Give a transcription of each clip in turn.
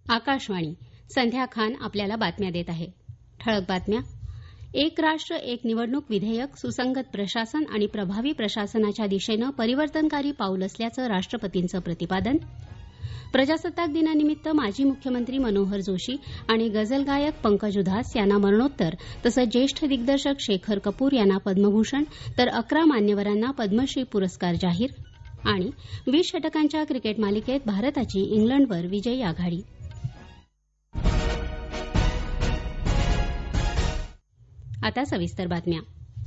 आकाशवाणी. संध्या खान आपल्याला बातम्या देत आहे. ठळक बातम्या. एक राष्ट्र एक निवडणूक विधेयक सुसंगत प्रशासन आणि प्रभावी प्रशासनाच्या दिशेनं परिवर्तनकारी पाऊल असल्याचं राष्ट्रपतींचं प्रतिपादन. प्रजासत्ताक दिनानिमित्त माजी मुख्यमंत्री मनोहर जोशी आणि गझल गायक पंकज उधास यांना मरणोत्तर तसंच ज्येष्ठ दिग्दर्शक शेखर कपूर यांना पद्मभूषण तर 11 मान्यवरांना पद्मश्री पुरस्कार जाहीर. आणि 20 षटकांच्या क्रिकेट मालिकेत भारताची इंग्लंडवर विजयी आघाडी. आता सविस्तर बातम्या.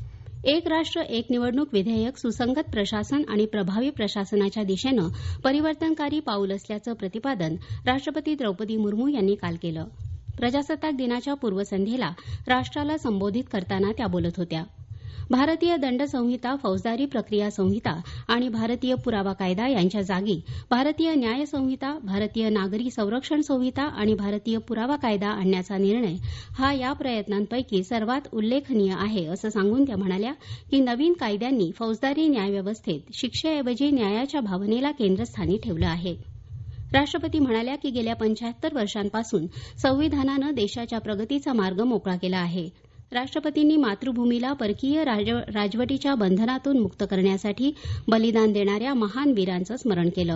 एक राष्ट्र एक निवडणूक विधेयक सुसंगत प्रशासन आणि प्रभावी प्रशासनाच्या दिशेनं परिवर्तनकारी पाऊल असल्याचं प्रतिपादन राष्ट्रपती द्रौपदी मुर्मू यांनी काल केलं. प्रजासत्ताक दिनाच्या पूर्वसंध्येला राष्ट्राला संबोधित करताना त्या बोलत होत्या. भारतीय दंड संहिता, फौजदारी प्रक्रिया संहिता आणि भारतीय पुरावा कायदा यांच्या जागी भारतीय न्याय संहिता, भारतीय नागरी संरक्षण संहिता आणि भारतीय पुरावा कायदा आणण्याचा निर्णय हा या प्रयत्नांपैकी सर्वात उल्लेखनीय आहे असं सांगून त्या म्हणाल्या की नवीन कायद्यांनी फौजदारी न्यायव्यवस्थेत शिक्षेऐवजी न्यायाच्या भावनेला केंद्रस्थानी ठेवलं आहे. राष्ट्रपती म्हणाल्या की गेल्या 75 वर्षांपासून संविधानानं देशाच्या प्रगतीचा मार्ग मोकळा केला आहे. राष्ट्रपतींनी मातृभूमीला परकीय राजवटीच्या बंधनातून मुक्त करण्यासाठी बलिदान देणाऱ्या महान वीरांचं स्मरण केलं.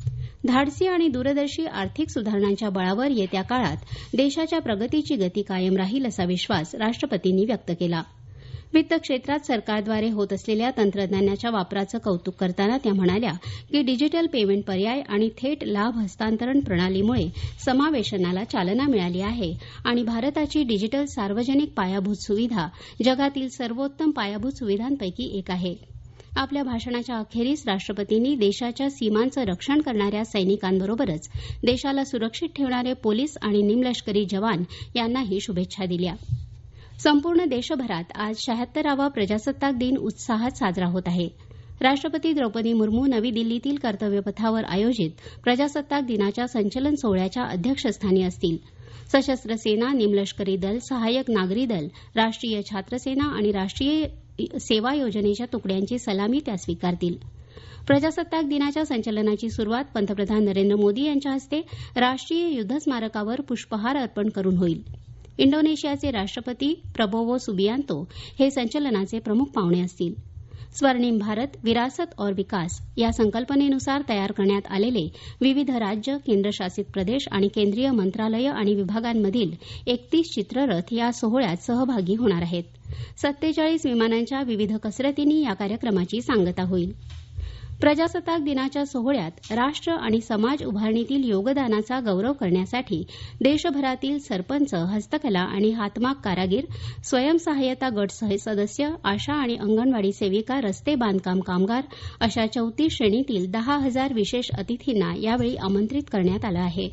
धाडसी आणि दूरदर्शी आर्थिक सुधारणांच्या बळावर येत्या काळात देशाच्या प्रगतीची गती कायम राहील असा विश्वास राष्ट्रपतींनी व्यक्त केला. वित्त क्षेत्रात सरकारद्वारे होत असलेल्या तंत्रज्ञानाच्या वापराचं कौतुक करताना त्या म्हणाल्या की डिजिटल पेमेंट पर्याय आणि थेट लाभ हस्तांतरण प्रणालीमुळे समावेशनाला चालना मिळाली आहे आणि भारताची डिजिटल सार्वजनिक पायाभूत सुविधा जगातील सर्वोत्तम पायाभूत सुविधांपैकी एक आहे. आपल्या भाषणाच्या अखेरीस राष्ट्रपतींनी देशाच्या सीमांचं रक्षण करणाऱ्या सैनिकांबरोबरच देशाला सुरक्षित ठेवणारे पोलीस आणि निमलष्करी जवान यांनाही शुभेच्छा दिल्या. संपूर्ण देशभरात आज 76वा प्रजासत्ताक दिन उत्साहात साजरा होत आहे. राष्ट्रपती द्रौपदी मुर्मू नवी दिल्लीतील कर्तव्यपथावर आयोजित प्रजासत्ताक दिनाच्या संचलन सोहळ्याच्या अध्यक्षस्थानी असतील. सशस्त्र सेना, निमलष्करी दल, सहाय्यक नागरी दल, राष्ट्रीय छात्र सेना आणि राष्ट्रीय सेवा योजनेच्या तुकड्यांची सलामी त्या स्वीकारतील. प्रजासत्ताक दिनाच्या संचलनाची सुरुवात पंतप्रधान नरेंद्र मोदी यांच्या हस्ते राष्ट्रीय युद्ध स्मारकावर पुष्पहार अर्पण करून होईल. इंडोनेशियाचे राष्ट्रपती प्रबोवो सुबियांतो हे संचलनाचे प्रमुख पाहुणे असतील. स्वर्णिम भारत, विरासत और विकास या संकल्पनेनुसार तयार करण्यात आलेले विविध राज्य, केंद्रशासित प्रदेश आणि केंद्रीय मंत्रालय आणि विभागांमधील 31 चित्ररथ या सोहळ्यात सहभागी होणार आहेत. 47 विमानांच्या विविध कसरतींनी या कार्यक्रमाची सांगता होईल. प्रजासत्ताक दिनाच्या सोहळ्यात राष्ट्र आणि समाज उभारणीतील योगदानाचा गौरव करण्यासाठी देशभरातील सरपंच, हस्तकला आणि हातमाग कारागीर, स्वयंसहाय्यता गट सदस्य, आशा आणि अंगणवाडी सेविका, रस्ते बांधकाम कामगार अशा 34 श्रेणीतील 10,000 विशेष अतिथींना यावेळी आमंत्रित करण्यात आलं आहे.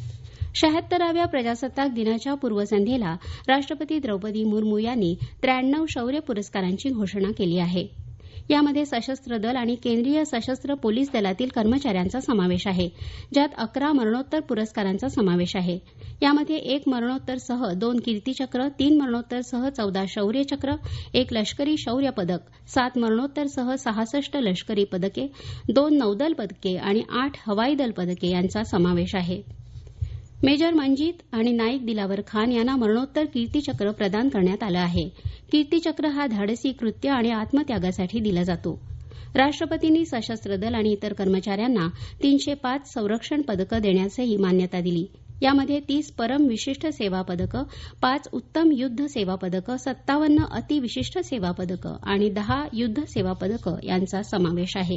76व्या प्रजासत्ताक दिनाच्या पूर्वसंध्येला राष्ट्रपती द्रौपदी मुर्मू यांनी 93 शौर्य पुरस्कारांची घोषणा केली आहे. यामध्ये सशस्त्र दल आणि केंद्रीय सशस्त्र पोलीस दलातील कर्मचाऱ्यांचा समावेश आहे, ज्यात 11 मरणोत्तर पुरस्कारांचा समावेश आहे. यामध्ये 1 मरणोत्तरसह 2 कीर्तीचक्र, 3 मरणोत्तरसह 14 शौर्य चक्र, 1 लष्करी शौर्य पदक, 7 मरणोत्तरसह 66 लष्करी पदके, 2 नौदल पदके आणि 8 हवाई दल पदके यांचा समावेश आहे. मेजर मंजीत आणि नाईक दिलावर खान यांना मरणोत्तर कीर्तीचक्र प्रदान करण्यात आलं आहे. कीर्तीचक्र हा धाडसी कृत्य आणि आत्मत्यागासाठी दिला जातो. राष्ट्रपतींनी सशस्त्र दल आणि इतर कर्मचाऱ्यांना 305 संरक्षण पदकं देण्यासही मान्यता दिली. यामध्ये 30 परम विशिष्ट सेवा पदकं, 5 उत्तम युद्ध सेवा पदकं, 57 अतिविशिष्ट सेवा पदकं आणि 10 युद्ध सेवा पदकं यांचा समावेश आहे.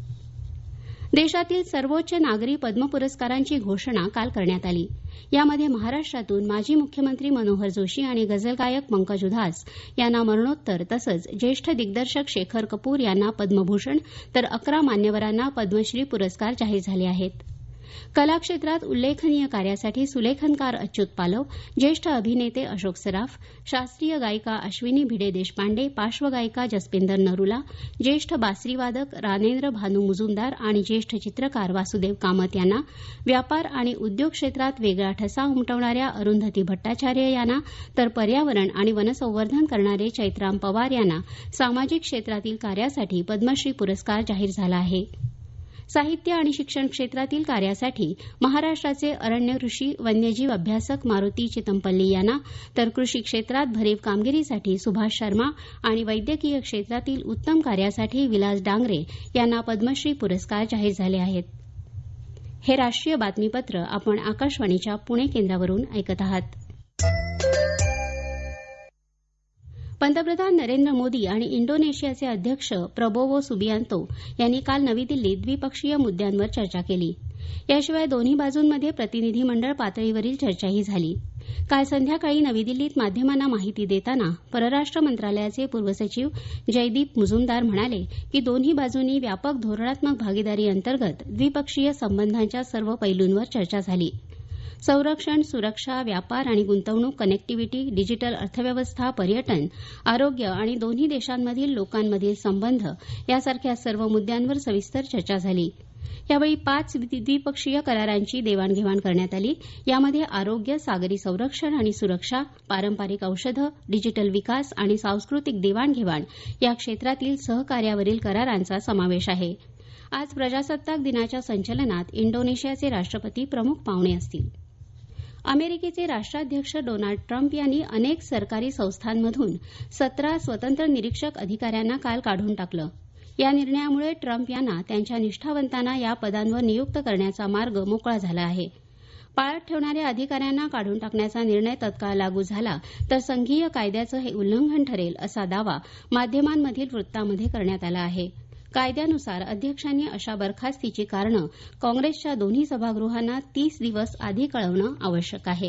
देशातील सर्वोच्च नागरी पद्म पुरस्कारांची घोषणा काल करण्यात आली. यामध्ये महाराष्ट्रातून माजी मुख्यमंत्री मनोहर जोशी आणि गझल गायक पंकज उधास यांना मरणोत्तर तसंच ज्येष्ठ दिग्दर्शक शेखर कपूर यांना पद्मभूषण तर 11 मान्यवरांना पद्मश्री पुरस्कार जाहीर झाले आहेत. कला क्षेत्रात उल्लेखनीय कार्यासाठी सुलेखनकार अच्युत पालव, ज्येष्ठ अभिनेते अशोक सराफ, शास्त्रीय गायिका अश्विनी भिडे देशपांडे, पार्श्वगायिका जसपिंदर नरूला, ज्येष्ठ बासरीवादक रानेंद्र भानू मुजुमदार आणि ज्येष्ठ चित्रकार वासुदेव कामत यांना, व्यापार आणि उद्योग क्षेत्रात वेगळा ठसा उमटवणाऱ्या अरुंधती भट्टाचार्य यांना तर पर्यावरण आणि वनसंवर्धन करणारे चैत्राम पवार यांना सामाजिक क्षेत्रातील कार्यासाठी पद्मश्री पुरस्कार जाहीर झाला आहे. साहित्य आणि शिक्षण क्षेत्रातील कार्यासाठी महाराष्ट्राचे अरण्य ऋषी वन्यजीव अभ्यासक मारुती चितमपल्ली यांना, तर कृषी क्षेत्रात भरीव कामगिरीसाठी सुभाष शर्मा आणि वैद्यकीय क्षेत्रातील उत्तम कार्यासाठी विलास डांगरे यांना पद्मश्री पुरस्कार जाहीर झाले आहेत. हे राष्ट्रीय बातमीपत्र आपण आकाशवाणीच्या पुणे केंद्रावरून ऐकत आहात. पंतप्रधान नरेंद्र मोदी आणि इंडोनेशियाचे अध्यक्ष प्रबोवो सुबियांतो यांनी काल नवी दिल्लीत द्विपक्षीय मुद्द्यांवर चर्चा केली. याशिवाय दोन्ही बाजूंमध्ये प्रतिनिधीमंडळ पातळीवरील चर्चाही झाली. काल संध्याकाळी नवी दिल्लीत माध्यमांना माहिती देताना परराष्ट्र मंत्रालयाचे पूर्व सचिव जयदीप मुजुमदार म्हणाले की दोन्ही बाजूंनी व्यापक धोरणात्मक भागीदारी अंतर्गत द्विपक्षीय संबंधांच्या सर्व पैलूंवर चर्चा झाली. संरक्षण, सुरक्षा, व्यापार आणि गुंतवणूक, कनेक्टिव्हिटी, डिजिटल अर्थव्यवस्था, पर्यटन, आरोग्य आणि दोन्ही देशांमधील लोकांमधील संबंध यासारख्या सर्व मुद्द्यांवर सविस्तर चर्चा झाली. यावेळी 5 द्विपक्षीय करारांची देवाणघेवाण करण्यात आली. यामध्ये आरोग्य, सागरी संरक्षण आणि सुरक्षा, पारंपरिक औषधं, डिजिटल विकास आणि सांस्कृतिक देवाणघेवाण या क्षेत्रातील सहकार्यावरील करारांचा समावेश आहे. आज प्रजासत्ताक दिनाच्या संचलनात इंडोनेशियाचे राष्ट्रपती प्रमुख पाहुणे असतील. अमेरिकेचे राष्ट्राध्यक्ष डोनाल्ड ट्रम्प यांनी अनेक सरकारी संस्थांमधून 17 स्वतंत्र निरीक्षक अधिकाऱ्यांना काल काढून टाकलं. या निर्णयामुळे ट्रम्प यांना त्यांच्या निष्ठावंतांना या पदांवर नियुक्त करण्याचा मार्ग मोकळा झाला आहे. पाळत ठेवणाऱ्या अधिकाऱ्यांना काढून टाकण्याचा निर्णय तत्काळ लागू झाला तर संघीय कायद्याचं हे उल्लंघन ठरेल असा दावा माध्यमांमधील वृत्तामध्ये करण्यात आला आहे. कायद्यानुसार अध्यक्षांनी अशा बरखास्तीची कारणं काँग्रेसच्या दोन्ही सभागृहांना 30 दिवस आधी कळवणं आवश्यक आहे.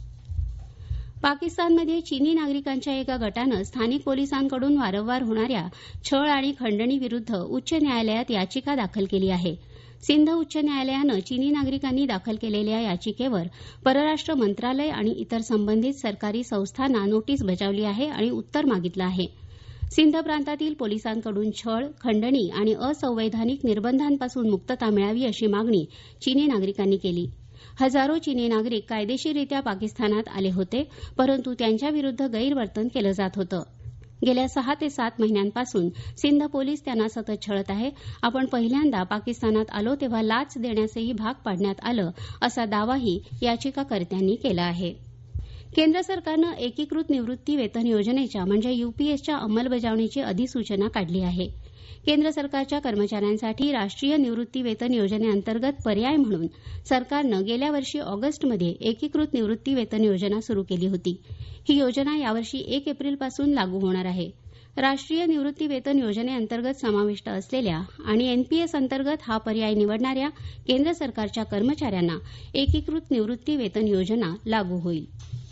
पाकिस्तानमध्ये चीनी नागरिकांच्या एका गटानं स्थानिक पोलिसांकडून वारंवार होणाऱ्या छळ आणि खंडणीविरुद्ध उच्च न्यायालयात याचिका दाखल केली आहे. सिंध उच्च न्यायालयानं चीनी नागरिकांनी दाखल केलेल्या याचिकेवर परराष्ट्र मंत्रालय आणि इतर संबंधित सरकारी संस्थांना नोटीस बजावली आहे आणि उत्तर मागितलं आहे. सिंध प्रांतातील पोलिसांकडून छळ, खंडणी आणि असंवैधानिक निर्बंधांपासून मुक्तता मिळावी अशी मागणी चीनी नागरिकांनी केली. हजारो चीनी नागरिक कायदेशीररित्या पाकिस्तानात आले होते, परंतु त्यांच्याविरुद्ध गैरवर्तन केलं जात होतं. गेल्या 6 ते 7 महिन्यांपासून सिंध पोलीस त्यांना सतत छळत आहे. आपण पहिल्यांदा पाकिस्तानात आलो तेव्हा लाच देण्यासही भाग पाडण्यात आलं असा दावाही याचिकाकर्त्यांनी केला आहे. केंद्र सरकारनं एकीकृत निवृत्ती वेतन योजनेच्या म्हणजे यूपीएसच्या अंमलबजावणीची अधिसूचना काढली आहे. केंद्र सरकारच्या कर्मचाऱ्यांसाठी राष्ट्रीय निवृत्ती वेतन योजनेअंतर्गत पर्याय म्हणून सरकारनं गेल्या वर्षी ऑगस्टमध्ये एकीकृत निवृत्ती वेतन योजना सुरू केली होती. ही योजना यावर्षी 1 एप्रिलपासून लागू होणार आहे. राष्ट्रीय निवृत्ती वेतन योजनेअंतर्गत समाविष्ट असलेल्या आणि एनपीएस अंतर्गत हा पर्याय निवडणाऱ्या केंद्र सरकारच्या कर्मचाऱ्यांना एकीकृत निवृत्ती वेतन योजना लागू होईल.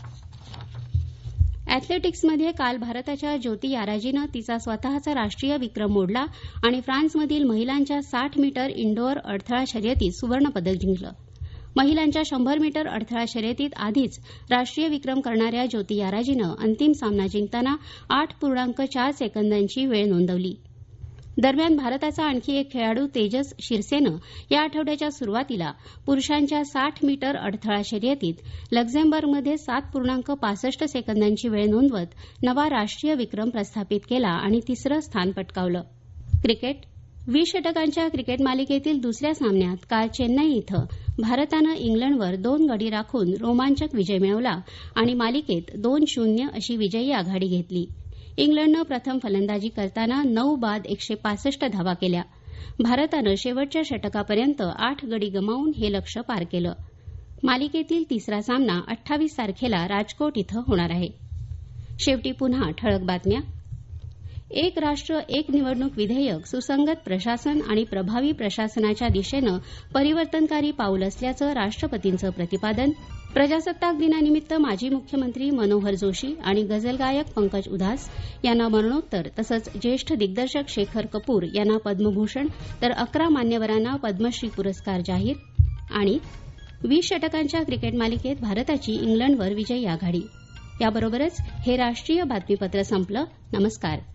अॅथलेटिक्समध्ये काल भारताच्या ज्योती याराजीनं तिचा स्वतःचा राष्ट्रीय विक्रम मोडला आणि फ्रान्समधील महिलांच्या 60 मीटर इंडोअर अडथळा शर्यतीत सुवर्णपदक जिंकलं. महिलांच्या 100 मीटर अडथळा शर्यतीत आधीच राष्ट्रीय विक्रम करणाऱ्या ज्योती याराजीनं अंतिम सामना जिंकताना 8.4 सेकंदांची वेळ नोंदवली. दरम्यान भारताचा आणखी एक खेळाडू तेजस शिरसेनं या आठवड्याच्या सुरुवातीला पुरुषांच्या 60 मीटर अडथळा शर्यतीत लक्झेंबर्गमध्ये 7.65 सेकंदांची वेळ नोंदवत नवा राष्ट्रीय विक्रम प्रस्थापित केला आणि 3रं स्थान पटकावलं. क्रिकेट 20 षटकांच्या क्रिकेट मालिकेतील दुसऱ्या सामन्यात काल चेन्नई इथं भारतानं इंग्लंडवर 2 गडी राखून रोमांचक विजय मिळवला आणि मालिकेत 2-0 अशी विजयी आघाडी घेतली. इंग्लंडनं प्रथम फलंदाजी करताना 9 बाद 165 धावा केल्या. भारतानं शेवटच्या षटकापर्यंत 8 गडी गमावून हे लक्ष्य पार केलं. मालिकेतील 3रा सामना 28 तारखेला राजकोट इथं होणार आहे. शेवटी पुन्हा ठळक बातम्या. एक राष्ट्र एक निवडणूक विधेयक सुसंगत प्रशासन आणि प्रभावी प्रशासनाच्या दिशेनं परिवर्तनकारी पाऊल असल्याचं राष्ट्रपतींचं प्रतिपादन. प्रजासत्ताक दिनानिमित्त माजी मुख्यमंत्री मनोहर जोशी आणि गझल गायक पंकज उधास यांना मरणोत्तर तसंच ज्येष्ठ दिग्दर्शक शेखर कपूर यांना पद्मभूषण तर 11 मान्यवरांना पद्मश्री पुरस्कार जाहीर. आणि 20 षटकांच्या क्रिकेट मालिकेत भारताची इंग्लंडवर विजयी आघाडी. याबरोबरच हे राष्ट्रीय बातमीपत्र संपलं. नमस्कार.